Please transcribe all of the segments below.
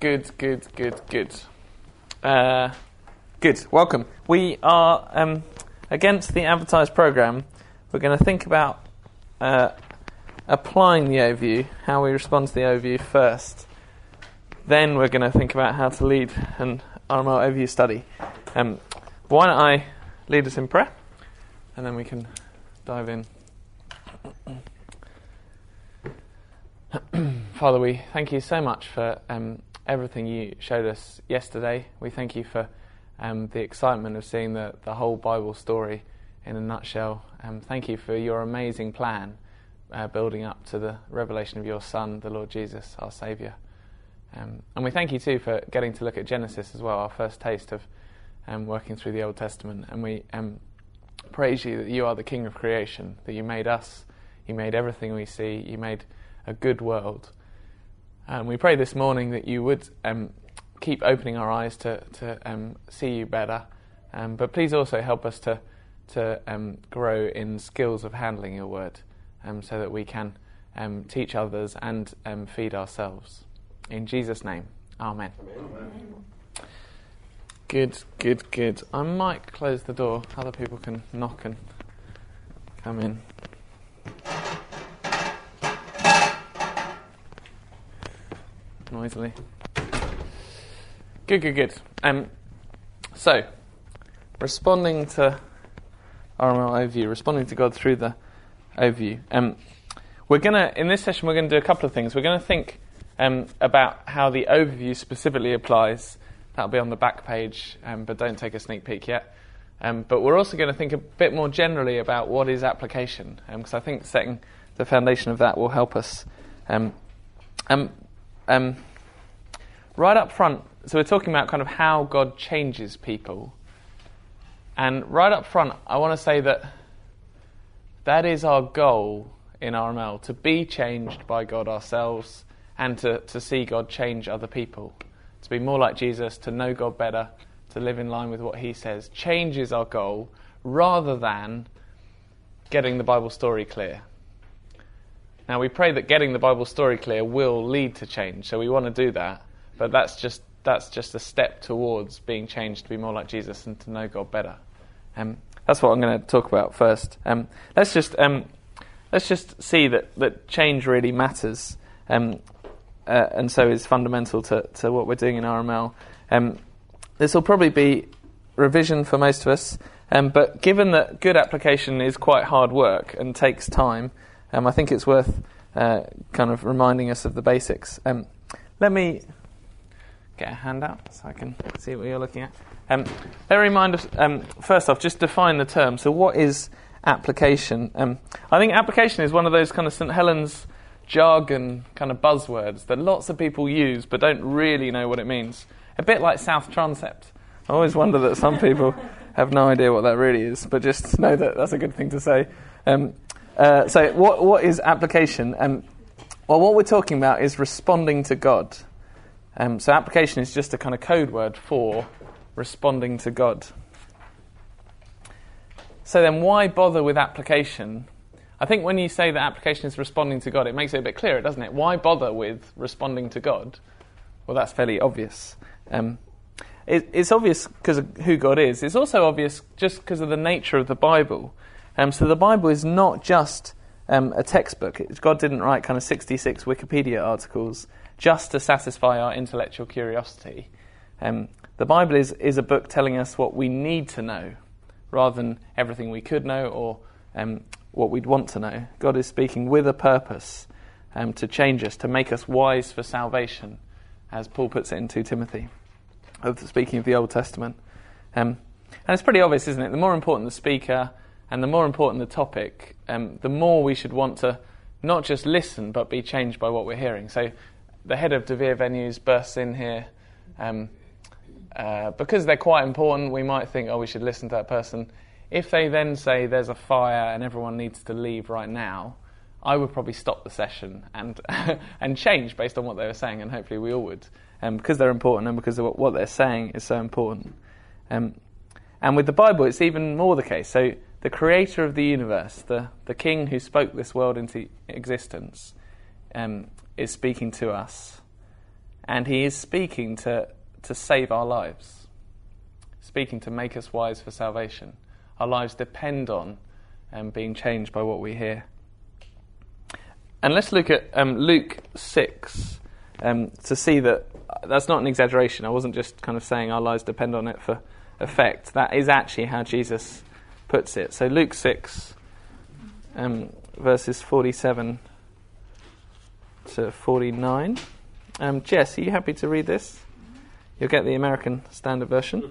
Good. Good. Welcome. We are against the advertised programme. We're going to think about applying the overview, how we respond to the overview first. Then we're going to think about how to lead an RML overview study. Why don't I lead us in prayer, and then we can dive in. Father, we thank you so much for everything you showed us yesterday. We thank you for the excitement of seeing the whole Bible story in a nutshell. Thank you for your amazing plan building up to the revelation of your Son, the Lord Jesus, our Saviour. And we thank you too for getting to look at Genesis as well, our first taste of working through the Old Testament. And we praise you that you are the King of creation, that you made us, you made everything we see, you made a good world. And we pray this morning that you would keep opening our eyes to see you better, but please also help us to grow in skills of handling your word, so that we can teach others and feed ourselves. In Jesus' name, Amen. Amen. Good. I might close the door. Other people can knock and come in. Noisily. Good. So, responding to RML overview, responding to God through the overview. In this session, we're going to do a couple of things. We're going to think about how the overview specifically applies. That'll be on the back page, but don't take a sneak peek yet. But we're also going to think a bit more generally about what is application, because I think setting the foundation of that will help us. Right up front, so we're talking about kind of how God changes people. And right up front, I want to say that is our goal in RML, to be changed by God ourselves and to see God change other people, to be more like Jesus, to know God better, to live in line with what he says. Change is our goal, rather than getting the Bible story clear. Now, we pray that getting the Bible story clear will lead to change, so we want to do that, but that's just a step towards being changed to be more like Jesus and to know God better. That's what I'm going to talk about first. Let's just see that change really matters, and so is fundamental to what we're doing in RML. This will probably be revision for most of us, but given that good application is quite hard work and takes time, I think it's worth kind of reminding us of the basics. Let me get a handout so I can see what you're looking at. Let me remind us, first off, just define the term. So what is application? I think application is one of those kind of St. Helens jargon kind of buzzwords that lots of people use but don't really know what it means. A bit like South Transept. I always wonder that some people have no idea what that really is, but just know that that's a good thing to say. So what is application? Well, what we're talking about is responding to God. So application is just a kind of code word for responding to God. So then why bother with application? I think when you say that application is responding to God, it makes it a bit clearer, doesn't it? Why bother with responding to God? Well, that's fairly obvious. It's obvious because of who God is. It's also obvious just because of the nature of the Bible. So the Bible is not just a textbook. God didn't write kind of 66 Wikipedia articles just to satisfy our intellectual curiosity. The Bible is a book telling us what we need to know, rather than everything we could know or what we'd want to know. God is speaking with a purpose to change us, to make us wise for salvation, as Paul puts it in 2 Timothy, speaking of the Old Testament. And it's pretty obvious, isn't it? The more important the speaker and the more important the topic, the more we should want to not just listen but be changed by what we're hearing. So the head of De Vere Venues bursts in here. Because they're quite important, we might think, we should listen to that person. If they then say there's a fire and everyone needs to leave right now, I would probably stop the session and and change based on what they were saying, and hopefully we all would, because they're important and because of what they're saying is so important. And with the Bible, it's even more the case. So the creator of the universe, the king who spoke this world into existence, is speaking to us. and he is speaking to save our lives, speaking to make us wise for salvation. Our lives depend on being changed by what we hear. And let's look at Luke 6 to see that that's not an exaggeration. I wasn't just kind of saying our lives depend on it for effect. That is actually how Jesus puts it. So Luke 6, verses 47 to 49. Jess, are you happy to read this? You'll get the American Standard Version.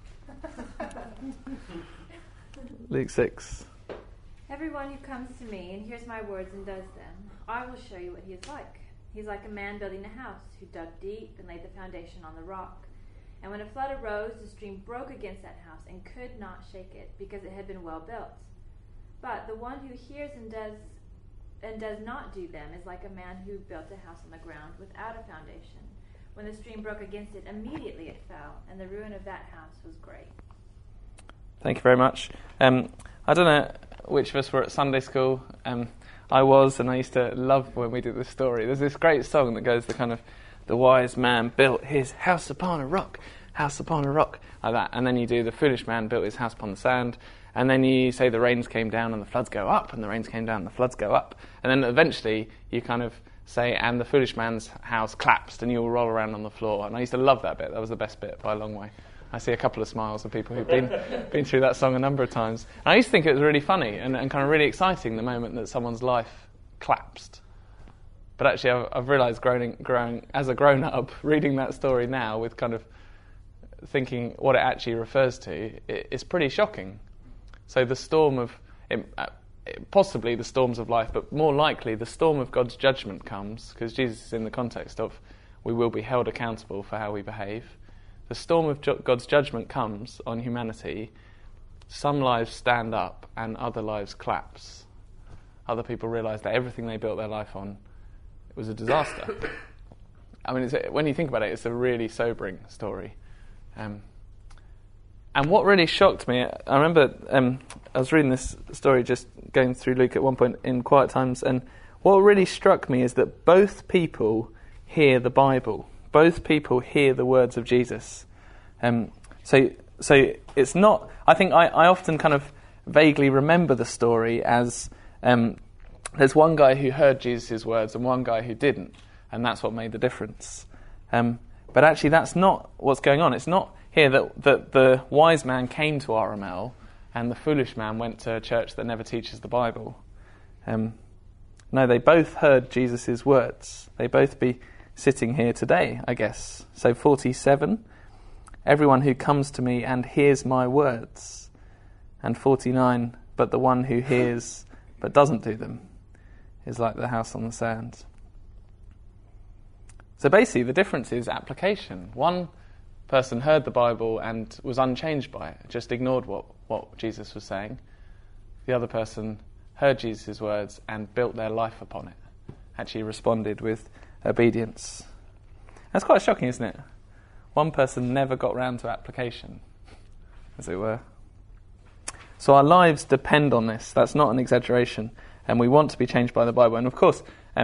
Luke 6. Everyone who comes to me and hears my words and does them, I will show you what he is like. He's like a man building a house who dug deep and laid the foundation on the rock. And when a flood arose, the stream broke against that house and could not shake it, because it had been well built. But the one who hears and does not do them is like a man who built a house on the ground without a foundation. When the stream broke against it, immediately it fell, and the ruin of that house was great. Thank you very much. I don't know which of us were at Sunday school. I was, and I used to love when we did this story. There's this great song that goes the wise man built his house upon a rock, like that. And then you do the foolish man built his house upon the sand. And then you say the rains came down and the floods go up, and the rains came down and the floods go up. And then eventually you kind of say, and the foolish man's house collapsed, and you'll roll around on the floor. And I used to love that bit. That was the best bit by a long way. I see a couple of smiles of people who've been through that song a number of times. And I used to think it was really funny and kind of really exciting, the moment that someone's life collapsed. But actually, I've realised growing as a grown-up, reading that story now with kind of thinking what it actually refers to, it's pretty shocking. So the storm of, possibly the storms of life, but more likely the storm of God's judgment comes, because Jesus is in the context of we will be held accountable for how we behave. The storm of God's judgment comes on humanity. Some lives stand up and other lives collapse. Other people realise that everything they built their life on was a disaster. I mean, when you think about it, it's a really sobering story. And what really shocked me, I remember I was reading this story, just going through Luke at one point in quiet times, and what really struck me is that both people hear the Bible. Both people hear the words of Jesus. So it's not, I think I often kind of vaguely remember the story as there's one guy who heard Jesus' words and one guy who didn't, and that's what made the difference. But actually that's not what's going on. It's not here that the wise man came to RML and the foolish man went to a church that never teaches the Bible. No, they both heard Jesus' words. They both be sitting here today, I guess. So 47, everyone who comes to me and hears my words. And 49, but the one who hears but doesn't do them is like the house on the sand. So basically the difference is application. One person heard the Bible and was unchanged by it, just ignored what Jesus was saying. The other person heard Jesus' words and built their life upon it, actually responded with obedience. That's quite shocking, isn't it? One person never got round to application, as it were. So our lives depend on this. That's not an exaggeration. And we want to be changed by the Bible. And of course,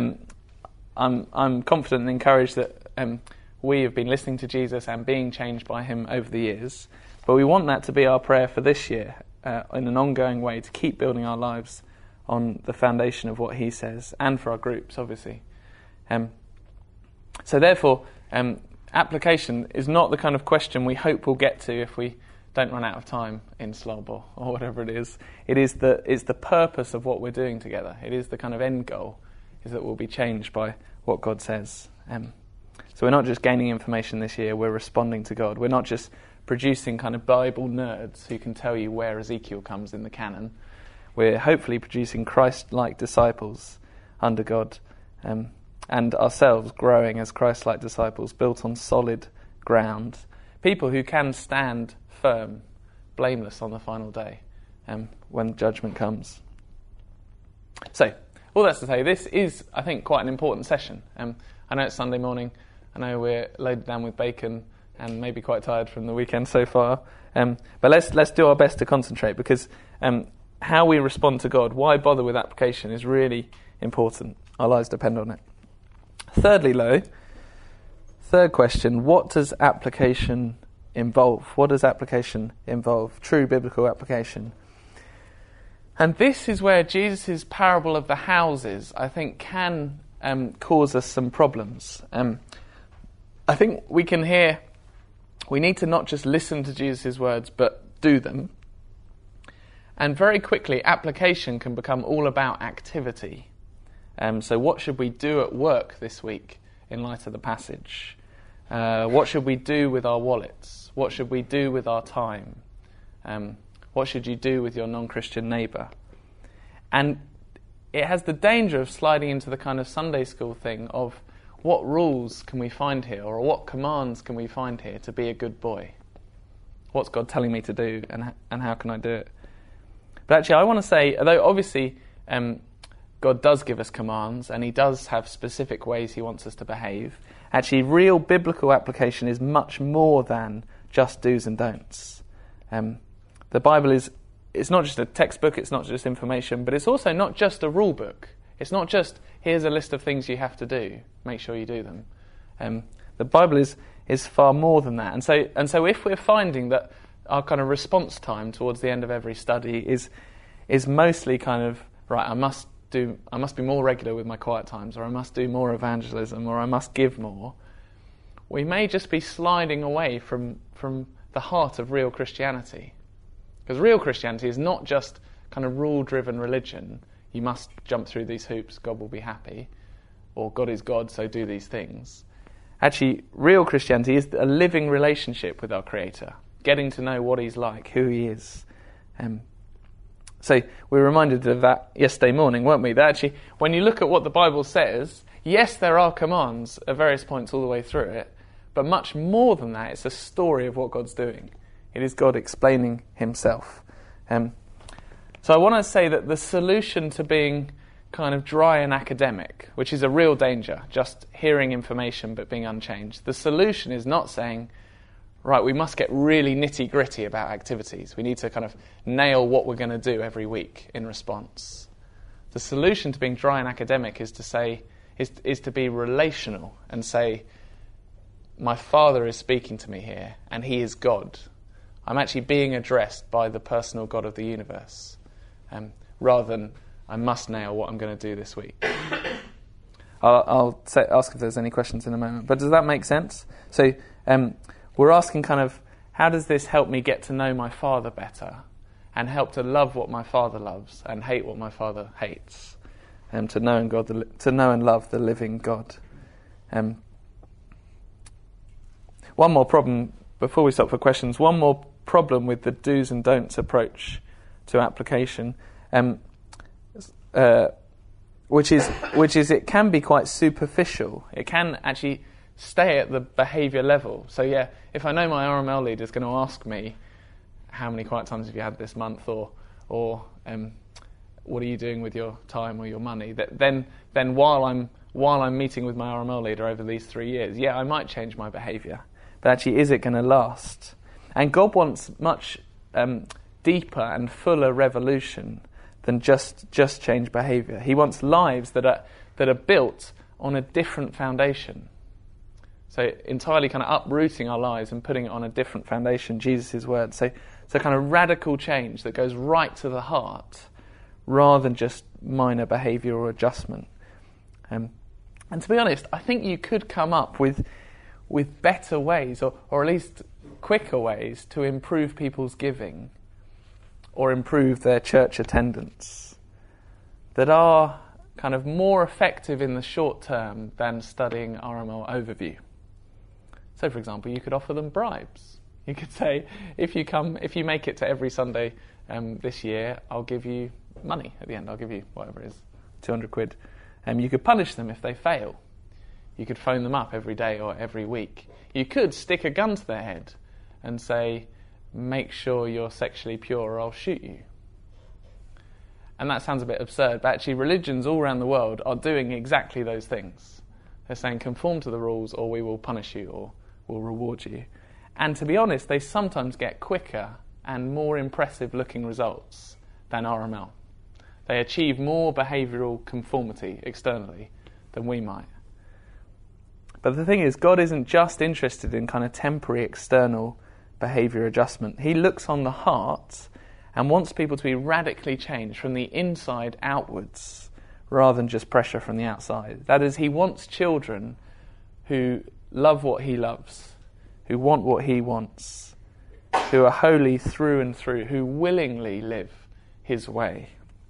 I'm confident and encouraged that we have been listening to Jesus and being changed by him over the years. But we want that to be our prayer for this year, in an ongoing way, to keep building our lives on the foundation of what he says, and for our groups, obviously. So therefore, application is not the kind of question we hope we'll get to if we don't run out of time in Slob or whatever it is. It's the purpose of what we're doing together. It is the kind of end goal, is that we'll be changed by what God says. So we're not just gaining information this year, we're responding to God. We're not just producing kind of Bible nerds who can tell you where Ezekiel comes in the canon. We're hopefully producing Christ-like disciples under God, and ourselves growing as Christ-like disciples built on solid ground. People who can stand firm, blameless on the final day, when judgment comes. So, all that's to say, this is, I think, quite an important session. I know it's Sunday morning. I know we're loaded down with bacon and maybe quite tired from the weekend so far. But let's do our best to concentrate, because how we respond to God, why bother with application, is really important. Our lives depend on it. Thirdly, third question, what does application involve? What does application involve? True biblical application. And this is where Jesus' parable of the houses, I think, can cause us some problems. I think we need to not just listen to Jesus' words, but do them. And very quickly, application can become all about activity. So what should we do at work this week in light of the passage? What should we do with our wallets? What should we do with our time? What should you do with your non-Christian neighbour? And it has the danger of sliding into the kind of Sunday school thing of what rules can we find here, or what commands can we find here to be a good boy? What's God telling me to do, and how can I do it? But actually, I want to say, although obviously God does give us commands, and he does have specific ways he wants us to behave, actually real biblical application is much more than just do's and don'ts. The Bible it's not just a textbook, it's not just information, but it's also not just a rule book. It's not just, here's a list of things you have to do, make sure you do them. The Bible is far more than that. And so if we're finding that our kind of response time towards the end of every study is mostly kind of, right, I must be more regular with my quiet times, or I must do more evangelism, or I must give more, we may just be sliding away from the heart of real Christianity. Because real Christianity is not just kind of rule-driven religion. You must jump through these hoops, God will be happy, or God is God, so do these things. Actually, real Christianity is a living relationship with our Creator, getting to know what he's like, who he is. So we were reminded of that yesterday morning, weren't we? That actually, when you look at what the Bible says, yes, there are commands at various points all the way through it, but much more than that, it's a story of what God's doing. It is God explaining himself. So I want to say that the solution to being kind of dry and academic, which is a real danger, just hearing information but being unchanged, the solution is not saying, right, we must get really nitty-gritty about activities. We need to kind of nail what we're going to do every week in response. The solution to being dry and academic is to say, is to be relational and say, my Father is speaking to me here, and he is God. I'm actually being addressed by the personal God of the universe, rather than I must nail what I'm going to do this week. I'll ask if there's any questions in a moment. But does that make sense? So we're asking kind of, how does this help me get to know my Father better, and help to love what my Father loves and hate what my Father hates, and to know and love the living God. One more problem before we stop for questions. One more problem with the do's and don'ts approach to application, which is it can be quite superficial. It can actually stay at the behaviour level. So yeah, if I know my RML leader is going to ask me, how many quiet times have you had this month, or what are you doing with your time or your money, then while I'm meeting with my RML leader over these 3 years, yeah, I might change my behaviour. But actually, is it going to last? And God wants much deeper and fuller revolution than just change behaviour. He wants lives that are built on a different foundation. So entirely kind of uprooting our lives and putting it on a different foundation, Jesus' word. So kind of radical change that goes right to the heart, rather than just minor behavioural adjustment. And to be honest, I think you could come up with better ways, or at least quicker ways, to improve people's giving or improve their church attendance, that are kind of more effective in the short term than studying RML overview. So, for example, you could offer them bribes. You could say, if you make it to every Sunday this year, I'll give you money at the end. I'll give you whatever it is, 200 quid. You could punish them if they fail. You could phone them up every day or every week. You could stick a gun to their head and say, make sure you're sexually pure or I'll shoot you. And that sounds a bit absurd, but actually religions all around the world are doing exactly those things. They're saying, conform to the rules or we will punish you or we'll reward you. And to be honest, they sometimes get quicker and more impressive looking results than RML. They achieve more behavioural conformity externally than we might. But the thing is, God isn't just interested in kind of temporary external behaviour adjustment. He looks on the heart and wants people to be radically changed from the inside outwards rather than just pressure from the outside. That is, he wants children who love what he loves, who want what he wants, who are holy through and through, who willingly live his way.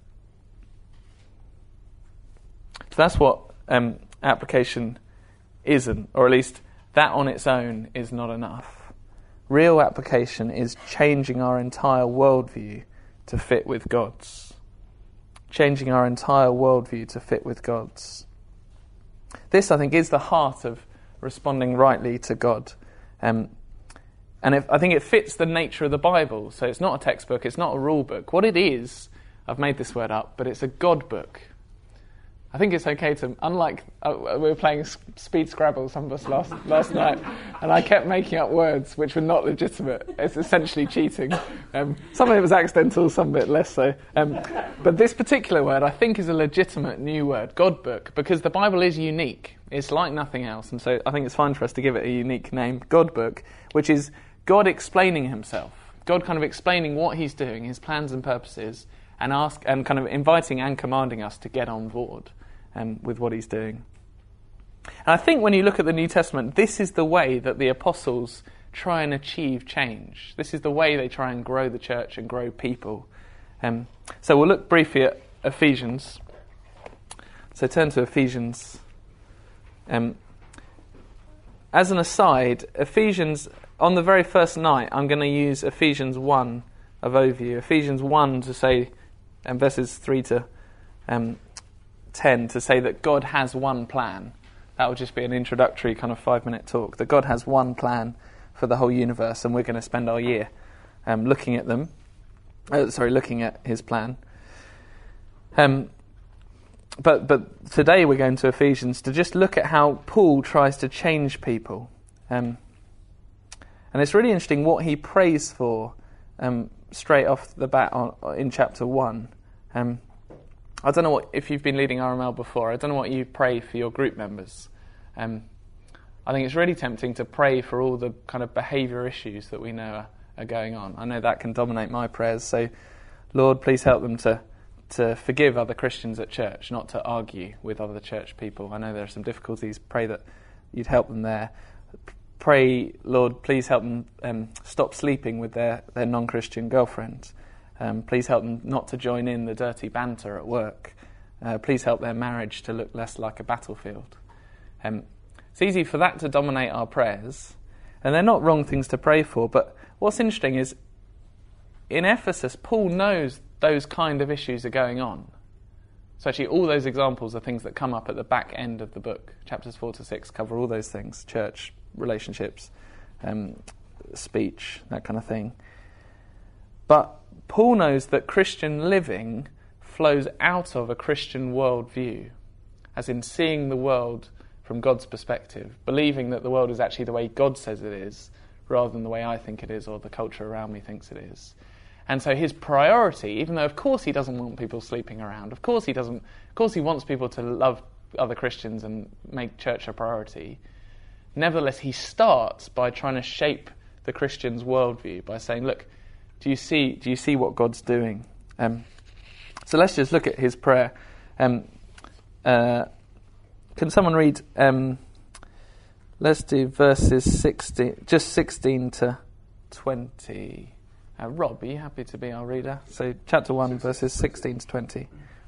So that's what application isn't, or at least that on its own is not enough. Real application is changing our entire worldview to fit with God's. Changing our entire worldview to fit with God's. This, I think, is the heart of responding rightly to God. I think it fits the nature of the Bible. So it's not a textbook, it's not a rule book. What it is, I've made this word up, but it's a God book. I think it's okay to, unlike, we were playing speed Scrabble, some of us last night, and I kept making up words which were not legitimate. It's essentially cheating. Some of it was accidental, some of it less so. But this particular word, I think, is a legitimate new word, God book, because the Bible is unique. It's like nothing else, and so I think it's fine for us to give it a unique name, God book, which is God explaining himself. God kind of explaining what he's doing, his plans and purposes, and kind of inviting and commanding us to get on board with what he's doing. And I think when you look at the New Testament, this is the way that the apostles try and achieve change. This is the way they try and grow the church and grow people. So we'll look briefly at Ephesians. So turn to Ephesians. As an aside, Ephesians, on the very first night, I'm going to use Ephesians 1 of overview. Ephesians 1 to say, verses 3 to 10, to say that God has one plan. That will just be an introductory kind of 5-minute talk. That God has one plan for the whole universe, and we're going to spend our year looking at them. Looking at his plan. But today we're going to Ephesians to just look at how Paul tries to change people. And it's really interesting what he prays for straight off the bat in chapter 1. I don't know if you've been leading RML before, I don't know what you pray for your group members. I think it's really tempting to pray for all the kind of behaviour issues that we know are going on. I know that can dominate my prayers, so Lord, please help them to forgive other Christians at church, not to argue with other church people. I know there are some difficulties. Pray that you'd help them there. Pray, Lord, please help them stop sleeping with their non-Christian girlfriend. Please help them not to join in the dirty banter at work. Please help their marriage to look less like a battlefield. It's easy for that to dominate our prayers, and they're not wrong things to pray for, but what's interesting is in Ephesus, Paul knows those kind of issues are going on. So actually all those examples are things that come up at the back end of the book. Chapters 4 to 6 cover all those things: church, relationships, speech, that kind of thing. But Paul knows that Christian living flows out of a Christian worldview, as in seeing the world from God's perspective, believing that the world is actually the way God says it is, rather than the way I think it is or the culture around me thinks it is. And so his priority, even though of course he doesn't want people sleeping around, of course he wants people to love other Christians and make church a priority, nevertheless he starts by trying to shape the Christian's worldview by saying, look, do you see what God's doing? So let's just look at his prayer. Can someone read? Let's do verses 16 to 20. Rob, are you happy to be our reader? So chapter 1, verses 16 to 20.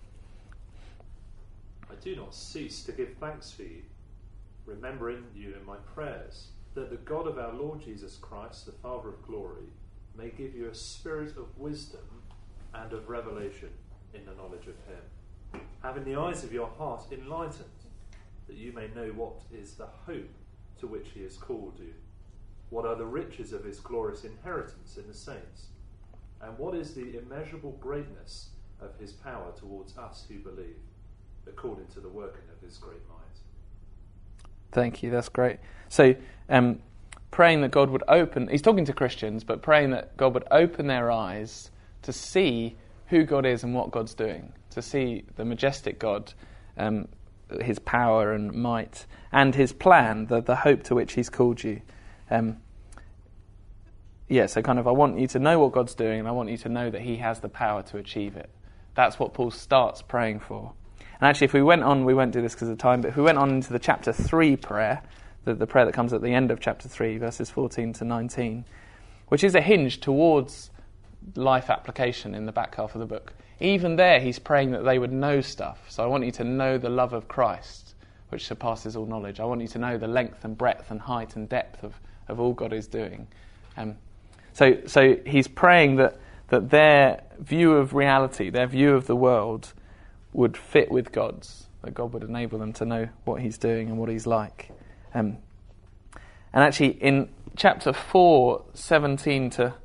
I do not cease to give thanks for you, remembering you in my prayers, that the God of our Lord Jesus Christ, the Father of glory, may give you a spirit of wisdom and of revelation in the knowledge of him, having the eyes of your heart enlightened, that you may know what is the hope to which he has called you, what are the riches of his glorious inheritance in the saints, and what is the immeasurable greatness of his power towards us who believe, according to the working of his great might. Thank you, that's great. So, praying that God would open, he's talking to Christians, but praying that God would open their eyes to see who God is and what God's doing, to see the majestic God his power and might, and his plan, the hope to which he's called you. So kind of I want you to know what God's doing, and I want you to know that he has the power to achieve it. That's what Paul starts praying for. And actually, if we went on, we won't do this because of time, but if we went on into the chapter 3 prayer, the prayer that comes at the end of chapter 3, verses 14 to 19, which is a hinge towards life application in the back half of the book. Even there, he's praying that they would know stuff. So I want you to know the love of Christ, which surpasses all knowledge. I want you to know the length and breadth and height and depth of all God is doing. So he's praying that their view of reality, their view of the world, would fit with God's, that God would enable them to know what he's doing and what he's like. And actually, in chapter 4, 17 to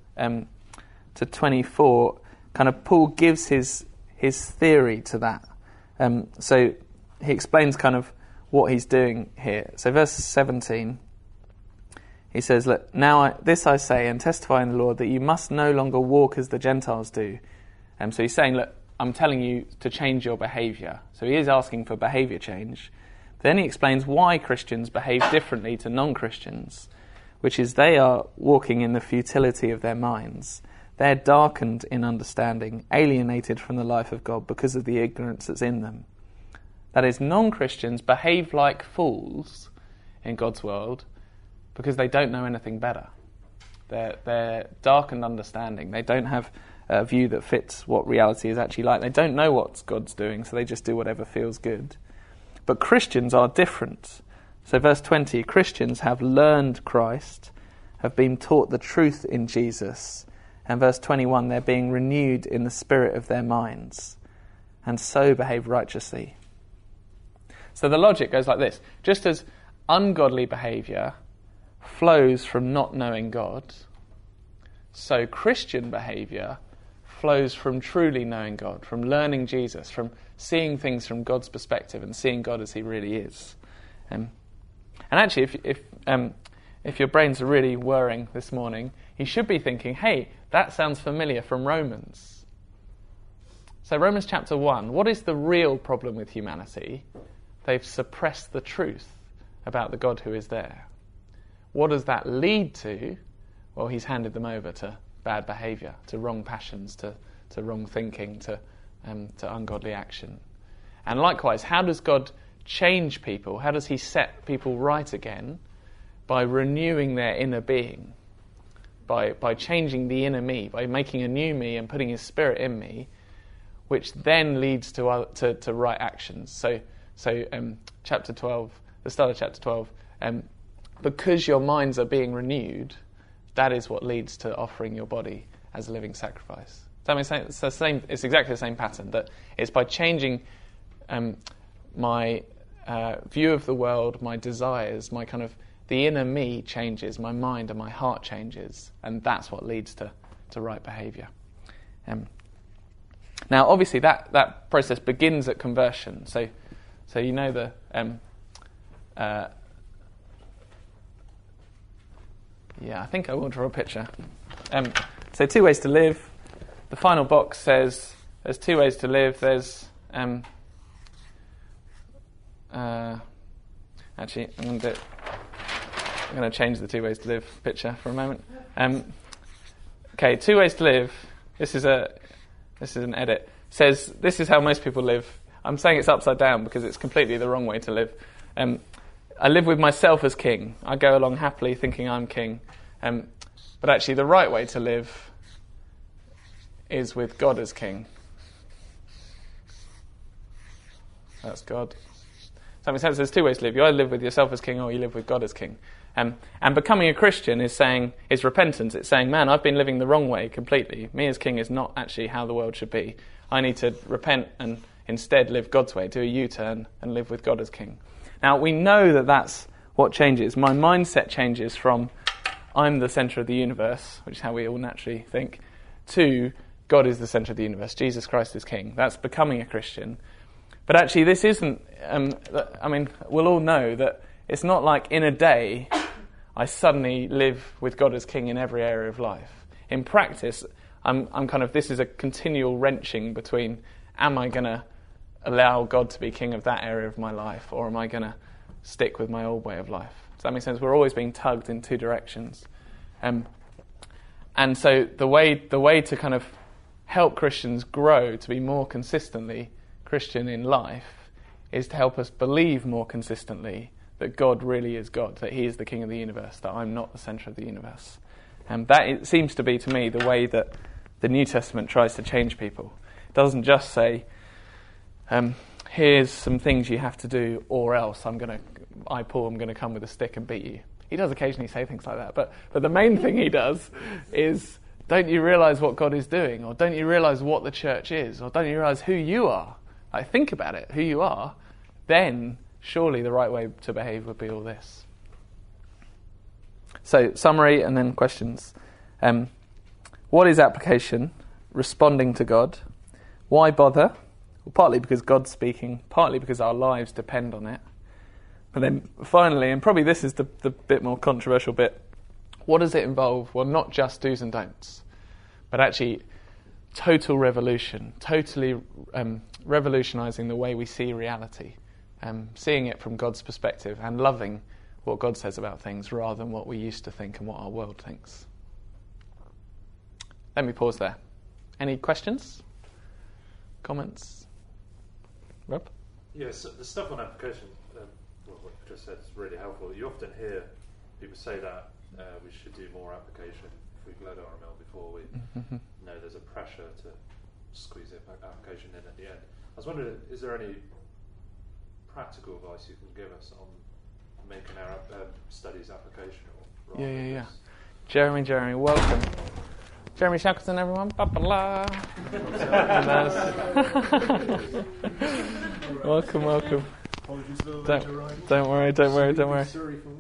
24, kind of Paul gives his theory to that. So he explains kind of what he's doing here. So verse 17, he says, "Look, now this I say and testify in the Lord that you must no longer walk as the Gentiles do." So he's saying, look, I'm telling you to change your behaviour. So he is asking for behaviour change. Then he explains why Christians behave differently to non-Christians, which is they are walking in the futility of their minds. They're darkened in understanding, alienated from the life of God because of the ignorance that's in them. That is, non-Christians behave like fools in God's world because they don't know anything better. They're darkened understanding. They don't have a view that fits what reality is actually like. They don't know what God's doing, so they just do whatever feels good. But Christians are different. So verse 20, Christians have learned Christ, have been taught the truth in Jesus. And verse 21, they're being renewed in the spirit of their minds, and so behave righteously. So the logic goes like this. Just as ungodly behaviour flows from not knowing God, so Christian behaviour flows from truly knowing God, from learning Jesus, from seeing things from God's perspective and seeing God as he really is. And actually, if your brains are really whirring this morning, you should be thinking, hey, that sounds familiar from Romans. So Romans chapter 1, what is the real problem with humanity? They've suppressed the truth about the God who is there. What does that lead to? Well, he's handed them over to bad behaviour, to wrong passions, to wrong thinking, to ungodly action. And likewise, how does God change people? How does he set people right again? By renewing their inner being, by changing the inner me, by making a new me and putting his spirit in me, which then leads to right actions. So chapter 12, the start of chapter 12, because your minds are being renewed, that is what leads to offering your body as a living sacrifice. Does that make sense? It's exactly the same pattern. That it's by changing my view of the world, my desires, my kind of the inner me changes, my mind and my heart changes, and that's what leads to right behaviour. Now, obviously, that process begins at conversion. So you know the I think I will draw a picture. So 2 ways to live. The final box says there's 2 ways to live. There's actually I'm going to change the 2 ways to live picture for a moment. Okay, 2 ways to live. This is an edit. It says this is how most people live. I'm saying it's upside down because it's completely the wrong way to live. I live with myself as king. I go along happily thinking I'm king. But actually the right way to live is with God as king. That's God. Does that make sense? There's 2 ways to live. You either live with yourself as king or you live with God as king. And becoming a Christian is repentance. It's saying, man, I've been living the wrong way completely. Me as king is not actually how the world should be. I need to repent and instead live God's way, do a U-turn and live with God as king. Now, we know that that's what changes. My mindset changes from I'm the centre of the universe, which is how we all naturally think, to God is the centre of the universe. Jesus Christ is king. That's becoming a Christian. But actually, this isn't... we'll all know that it's not like in a day I suddenly live with God as king in every area of life. In practice, I'm kind of... This is a continual wrenching between am I going to allow God to be king of that area of my life, or am I going to stick with my old way of life? Does that make sense? We're always being tugged in two directions. And so the way to kind of help Christians grow to be more consistently Christian in life is to help us believe more consistently that God really is God, that he is the king of the universe, that I'm not the centre of the universe. And that it seems to be, to me, the way that the New Testament tries to change people. It doesn't just say, here's some things you have to do, or else Paul, I'm going to come with a stick and beat you. He does occasionally say things like that, but the main thing he does is, don't you realise what God is doing? Or don't you realise what the church is? Or don't you realise who you are? Like, think about it, who you are. Then, surely the right way to behave would be all this. So, summary and then questions. What is application? Responding to God. Why bother? Well, partly because God's speaking, partly because our lives depend on it. And then finally, and probably this is the bit more controversial bit, what does it involve? Well, not just do's and don'ts, but actually total revolution, totally revolutionising the way we see reality, seeing it from God's perspective and loving what God says about things rather than what we used to think and what our world thinks. Let me pause there. Any questions? Comments? Rob? Yes, the stuff on application, what you just said is really helpful. You often hear people say that we should do more application if we've led RML before we know there's a pressure to squeeze the application in at the end. I was wondering, is there any practical advice you can give us on making our studies applicational? Yeah. Jeremy, welcome. Jeremy Shackleton, everyone. Ba-ba-la. Welcome. Apologies for the late arrival. Don't worry. Sorry for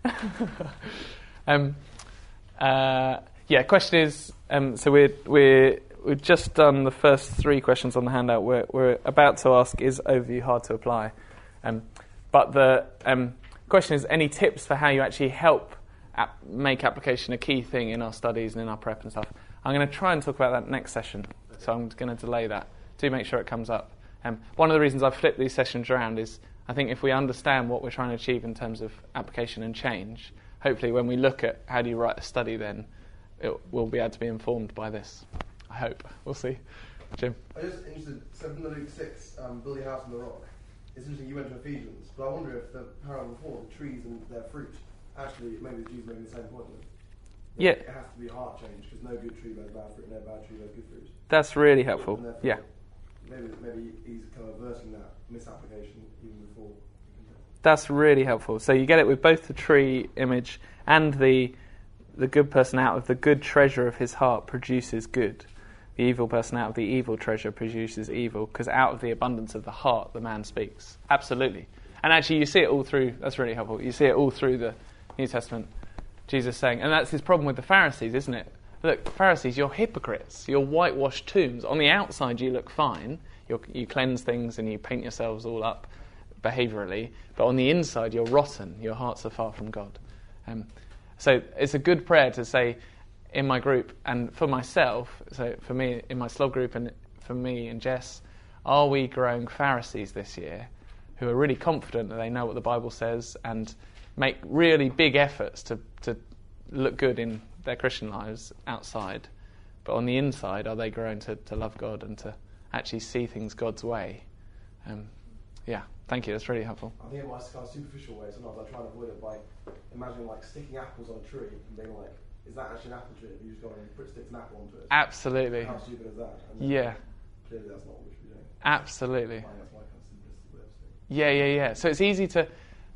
you. Question is, so we've just done the first three questions on the handout. We're about to ask, is overview hard to apply? But the question is, any tips for how you actually help make application a key thing in our studies and in our prep and stuff? I'm going to try and talk about that next session, so I'm going to delay that. Do make sure it comes up. One of the reasons I've flipped these sessions around is I think if we understand what we're trying to achieve in terms of application and change, hopefully when we look at how do you write a study, then we'll be able to be informed by this. I hope. We'll see. Jim? I'm just interested, so from the Luke 6, building a house on the rock, it's interesting you went to Ephesians, but I wonder if the parallel before, the trees and their fruit, actually, maybe Jesus making the same point. Yeah. It has to be a heart change, because no good tree bears bad fruit, no bad tree bears good fruit. That's really helpful. Yeah. Maybe he's kind of averting that misapplication even before. That's really helpful. So you get it with both the tree image and the good person out of the good treasure of his heart produces good. The evil person out of the evil treasure produces evil, because out of the abundance of the heart the man speaks. Absolutely. And actually you see it all through, that's really helpful, you see it all through the New Testament. Jesus saying, and that's his problem with the Pharisees, isn't it? Look, Pharisees, you're hypocrites. You're whitewashed tombs. On the outside you look fine. You cleanse things and you paint yourselves all up behaviourally. But on the inside you're rotten. Your hearts are far from God. So it's a good prayer to say in my group and for myself, so for me in my slog group and for me and Jess, are we growing Pharisees this year who are really confident that they know what the Bible says and make really big efforts to look good in their Christian lives outside, but on the inside, are they growing to love God and to actually see things God's way? Thank you, that's really helpful. I think it might kind of superficial way, sometimes I try and avoid it by imagining like sticking apples on a tree and being like, is that actually an apple tree? If you just go and stick an apple onto it. Absolutely. How stupid is that? Yeah. Clearly that's not what we should be doing. Absolutely. That's my kind of simplistic way of saying. Yeah. So it's easy to...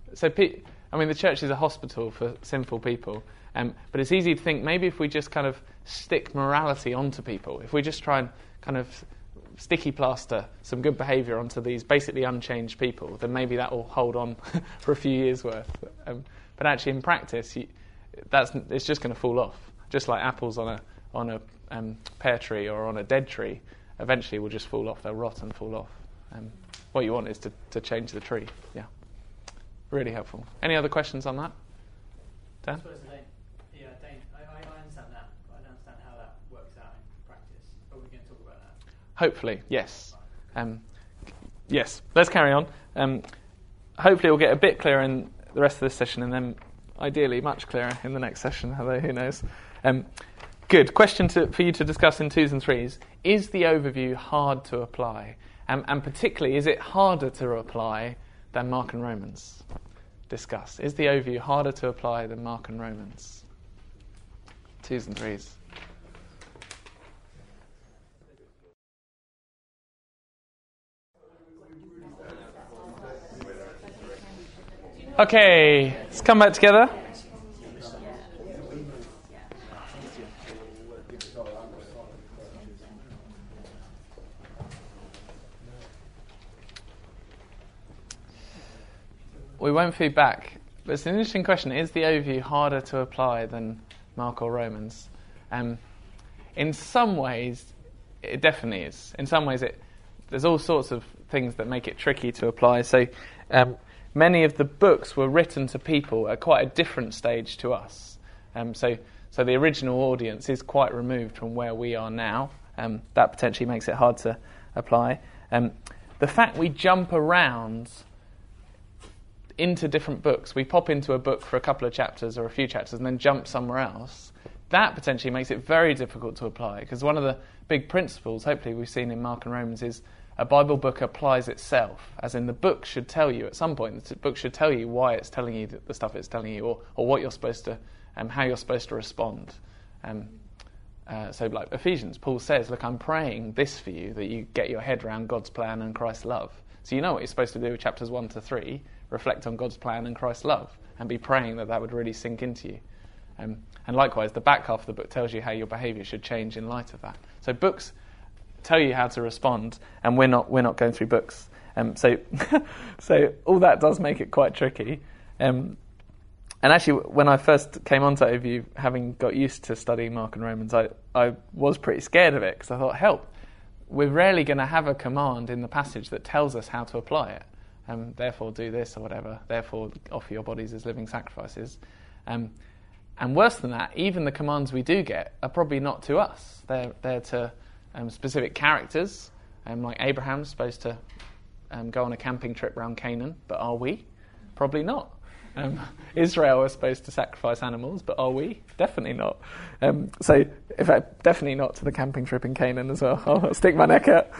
the church is a hospital for sinful people, but it's easy to think maybe if we just kind of stick morality onto people, if we just try and kind of sticky plaster some good behaviour onto these basically unchanged people, then maybe that will hold on for a few years' worth. But actually in practice, it's just going to fall off. Just like apples on a pear tree or on a dead tree, eventually will just fall off. They'll rot and fall off. What you want is to change the tree. Yeah. Really helpful. Any other questions on that? Dan? I understand that, but I don't understand how that works out in practice. Are we going to talk about that? Hopefully, yes. Yes, let's carry on. Hopefully we'll get a bit clearer in the rest of this session, and then ideally much clearer in the next session, although who knows. Good. Question for you to discuss in 2s and 3s. Is the overview hard to apply? And particularly, is it harder to apply than Mark and Romans? Discuss. Is the overview harder to apply than Mark and Romans? 2s and 3s. Okay, let's come back together. We won't feed back, but it's an interesting question. Is the overview harder to apply than Mark or Romans? In some ways, it definitely is. In some ways, there's all sorts of things that make it tricky to apply. So many of the books were written to people at quite a different stage to us. So the original audience is quite removed from where we are now. That potentially makes it hard to apply. The fact we jump around into different books, we pop into a book for a couple of chapters or a few chapters and then jump somewhere else, that potentially makes it very difficult to apply, because one of the big principles, hopefully we've seen in Mark and Romans, is a Bible book applies itself, as in the book should tell you at some point, the book should tell you why it's telling you the stuff it's telling you, or what you're supposed to, how you're supposed to respond. So like Ephesians, Paul says, look, I'm praying this for you, that you get your head around God's plan and Christ's love. So you know what you're supposed to do with chapters 1 to 3, reflect on God's plan and Christ's love, and be praying that would really sink into you. And likewise, the back half of the book tells you how your behaviour should change in light of that. So books tell you how to respond, and we're not going through books. So all that does make it quite tricky. And actually, when I first came onto Overview, having got used to studying Mark and Romans, I was pretty scared of it, because I thought, help, we're rarely going to have a command in the passage that tells us how to apply it. Therefore do this or whatever, therefore offer your bodies as living sacrifices. And worse than that, even the commands we do get are probably not to us. They're to specific characters, like Abraham's supposed to go on a camping trip around Canaan, but are we? Probably not. Israel is supposed to sacrifice animals, but are we? Definitely not. So, in fact, definitely not to the camping trip in Canaan as well. I'll stick my neck out.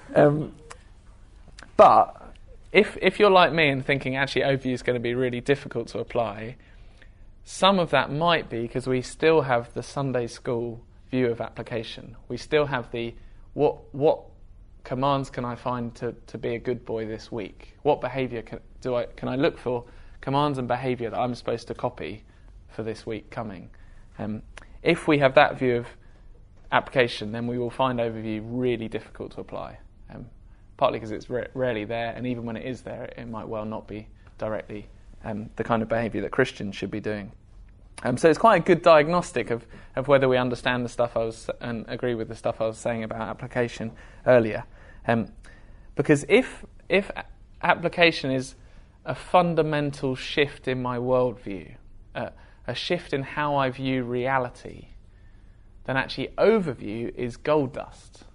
But if you're like me and thinking, actually, overview is going to be really difficult to apply, some of that might be because we still have the Sunday school view of application. We still have the what commands can I find to be a good boy this week? What behaviour can I look for commands and behaviour that I'm supposed to copy for this week coming? If we have that view of application, then we will find overview really difficult to apply. Partly because it's rarely there, and even when it is there, it might well not be directly the kind of behaviour that Christians should be doing. So it's quite a good diagnostic of whether we understand the stuff and agree with the stuff I was saying about application earlier. Because if application is a fundamental shift in my worldview, a shift in how I view reality, then actually overview is gold dust.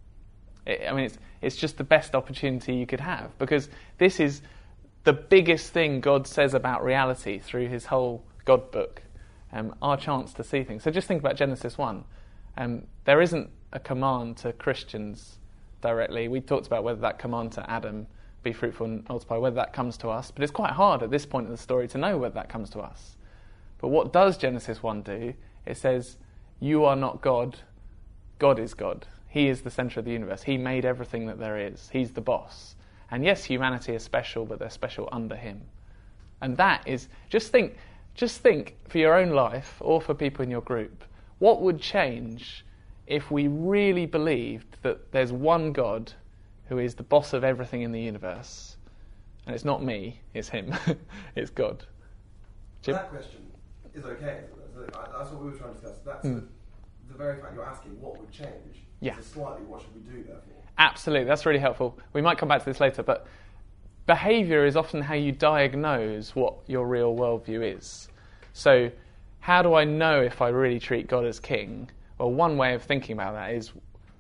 It's just the best opportunity you could have, because this is the biggest thing God says about reality through his whole God book, our chance to see things. So just think about Genesis 1. There isn't a command to Christians directly. We talked about whether that command to Adam, be fruitful and multiply, whether that comes to us, but it's quite hard at this point in the story to know whether that comes to us. But what does Genesis 1 do? It says, you are not God, God is God. He is the centre of the universe. He made everything that there is. He's the boss. And yes, humanity is special, but they're special under him. And that is, just think for your own life or for people in your group, what would change if we really believed that there's one God who is the boss of everything in the universe, and it's not me, it's him, it's God. Jim? That question is okay. That's what we were trying to discuss. That's the very fact you're asking what would change. Yeah. Is slightly what should we do therefore? Absolutely, that's really helpful. We might come back to this later, but behaviour is often how you diagnose what your real worldview is. So how do I know if I really treat God as king? Well, one way of thinking about that is,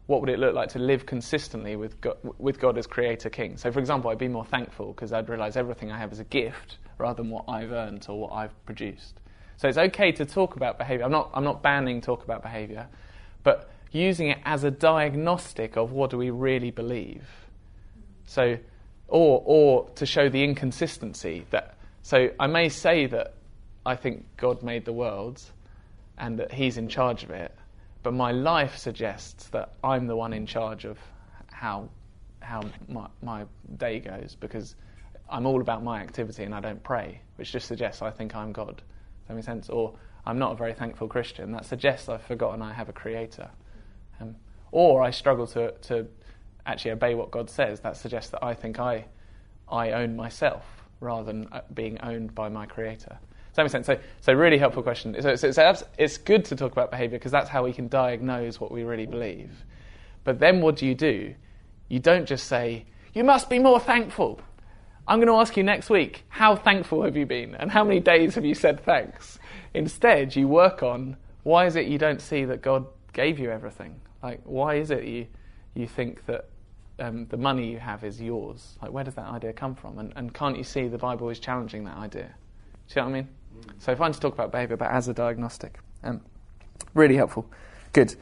what would it look like to live consistently with God as Creator King? So, for example, I'd be more thankful because I'd realise everything I have is a gift rather than what I've earned or what I've produced. So it's okay to talk about behaviour. I'm not banning talk about behaviour, but using it as a diagnostic of what do we really believe. So, or to show the inconsistency that. So I may say that I think God made the world and that He's in charge of it, but my life suggests that I'm the one in charge of how my day goes, because I'm all about my activity and I don't pray, which just suggests I think I'm God. Does that make sense? Or I'm not a very thankful Christian. That suggests I've forgotten I have a Creator. Or I struggle to actually obey what God says. That suggests that I think I own myself rather than being owned by my Creator. Does that make sense? So really helpful question. So it's good to talk about behaviour because that's how we can diagnose what we really believe. But then what do? You don't just say, you must be more thankful. I'm going to ask you next week, how thankful have you been? And how many days have you said thanks? Instead, you work on, why is it you don't see that God gave you everything? Like, why is it you think that the money you have is yours? Like, where does that idea come from? And can't you see the Bible is challenging that idea? See what I mean? So fine to talk about behaviour, but as a diagnostic. Really helpful. Good.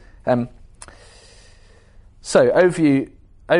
So overview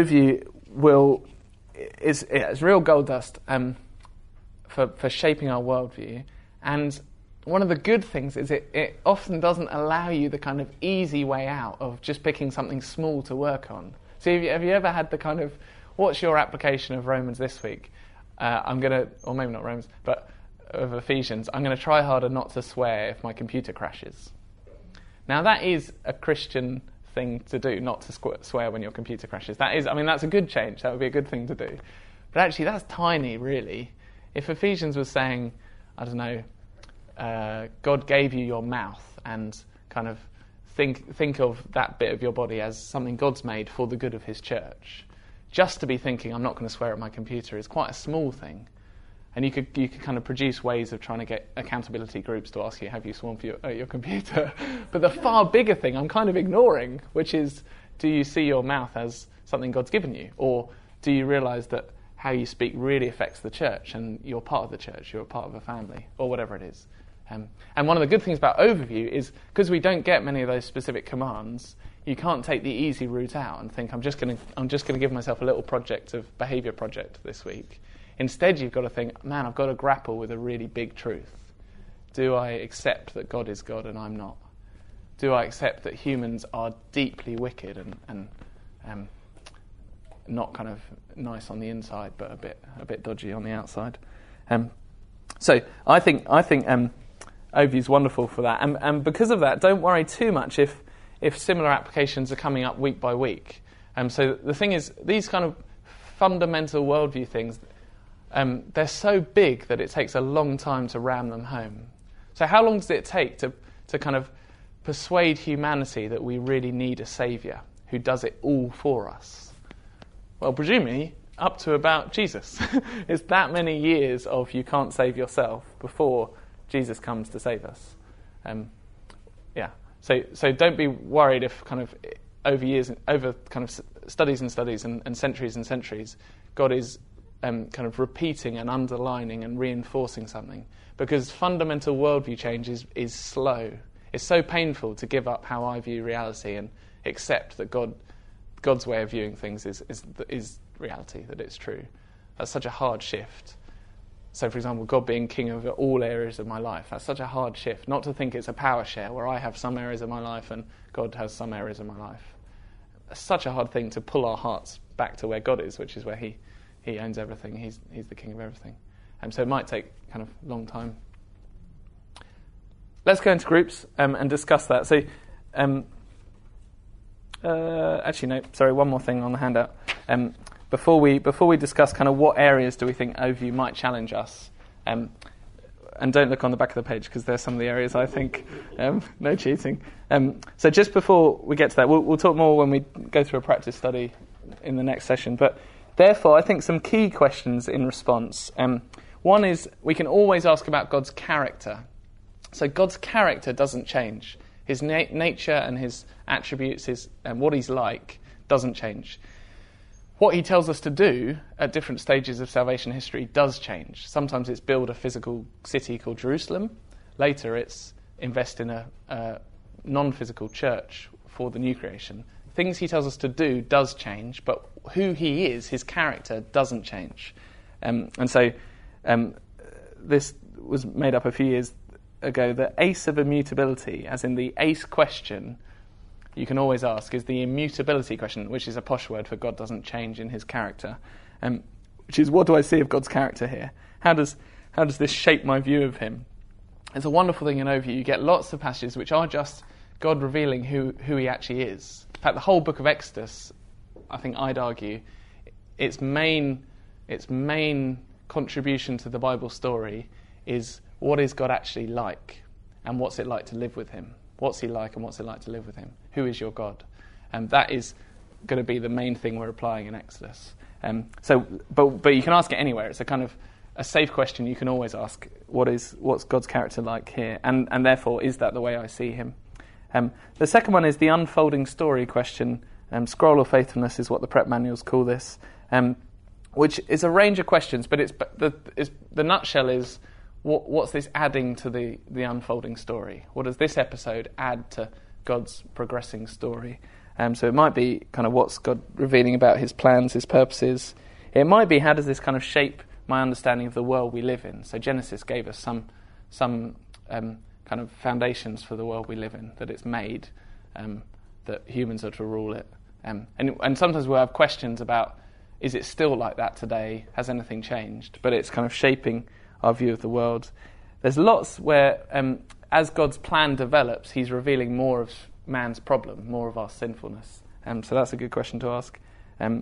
is real gold dust for shaping our worldview. And one of the good things is it often doesn't allow you the kind of easy way out of just picking something small to work on. So have you ever had the kind of, what's your application of Romans this week? I'm going to, or maybe not Romans, but of Ephesians, I'm going to try harder not to swear if my computer crashes. Now that is a Christian thing to do, not to swear when your computer crashes. That's a good change. That would be a good thing to do. But actually that's tiny, really. If Ephesians was saying, I don't know, God gave you your mouth and kind of think of that bit of your body as something God's made for the good of His church. Just to be thinking, I'm not going to swear at my computer is quite a small thing. And you could kind of produce ways of trying to get accountability groups to ask you, have you sworn for your computer? But the far bigger thing I'm kind of ignoring, which is, do you see your mouth as something God's given you? Or do you realise that how you speak really affects the church and you're part of the church, you're a part of a family, or whatever it is? And one of the good things about overview is, because we don't get many of those specific commands, you can't take the easy route out and think, I'm just going to give myself a little behaviour project this week. Instead, you've got to think, man, I've got to grapple with a really big truth. Do I accept that God is God and I'm not? Do I accept that humans are deeply wicked and not kind of nice on the inside, but a bit dodgy on the outside? So I think Overview is wonderful for that, and because of that, don't worry too much if similar applications are coming up week by week. So the thing is, these kind of fundamental worldview things, they're so big that it takes a long time to ram them home. So how long does it take to kind of persuade humanity that we really need a saviour who does it all for us? Well, presumably up to about Jesus. It's that many years of you can't save yourself before Jesus comes to save us. So don't be worried if kind of over kind of studies and studies and centuries, God is kind of repeating and underlining and reinforcing something, because fundamental worldview change is slow. It's so painful to give up how I view reality and accept that God's way of viewing things is reality, that it's true. That's such a hard shift. So, for example, God being king over all areas of my life, that's such a hard shift. Not to think it's a power share where I have some areas of my life and God has some areas of my life. It's such a hard thing to pull our hearts back to where God is, which is where He owns everything. He's the king of everything. So it might take kind of long time. Let's go into groups and discuss that. So, one more thing on the handout. Before we discuss kind of what areas do we think overview might challenge us, and don't look on the back of the page because there's some of the areas I think no cheating. So just before we get to that, we'll talk more when we go through a practice study in the next session. But therefore, I think some key questions in response. One is we can always ask about God's character. So God's character doesn't change. His nature and his attributes, and what he's like, doesn't change. What he tells us to do at different stages of salvation history does change. Sometimes it's build a physical city called Jerusalem. Later it's invest in a non-physical church for the new creation. Things he tells us to do does change, but who he is, his character, doesn't change. And so this was made up a few years ago. The ace of immutability, as in the ace question you can always ask, is the immutability question, which is a posh word for God doesn't change in his character. Which is, what do I see of God's character here? How does this shape my view of him? It's a wonderful thing in overview. You get lots of passages which are just God revealing who he actually is. In fact, the whole book of Exodus, I think I'd argue, its main contribution to the Bible story is what is God actually like, and what's it like to live with him? What's he like, and what's it like to live with him? Who is your God? And that is going to be the main thing we're applying in Exodus. But you can ask it anywhere. It's a kind of a safe question you can always ask. What's God's character like here? And therefore, is that the way I see him? The second one is the unfolding story question. Scroll of faithfulness is what the prep manuals call this, which is a range of questions, but the nutshell is, what's this adding to the unfolding story? What does this episode add to God's progressing story? So it might be kind of what's God revealing about his plans, his purposes. It might be, how does this kind of shape my understanding of the world we live in? So Genesis gave us some kind of foundations for the world we live in, that it's made, that humans are to rule it. And sometimes we'll have questions about, is it still like that today? Has anything changed? But it's kind of shaping our view of the world. There's lots where, as God's plan develops, he's revealing more of man's problem, more of our sinfulness. So that's a good question to ask. And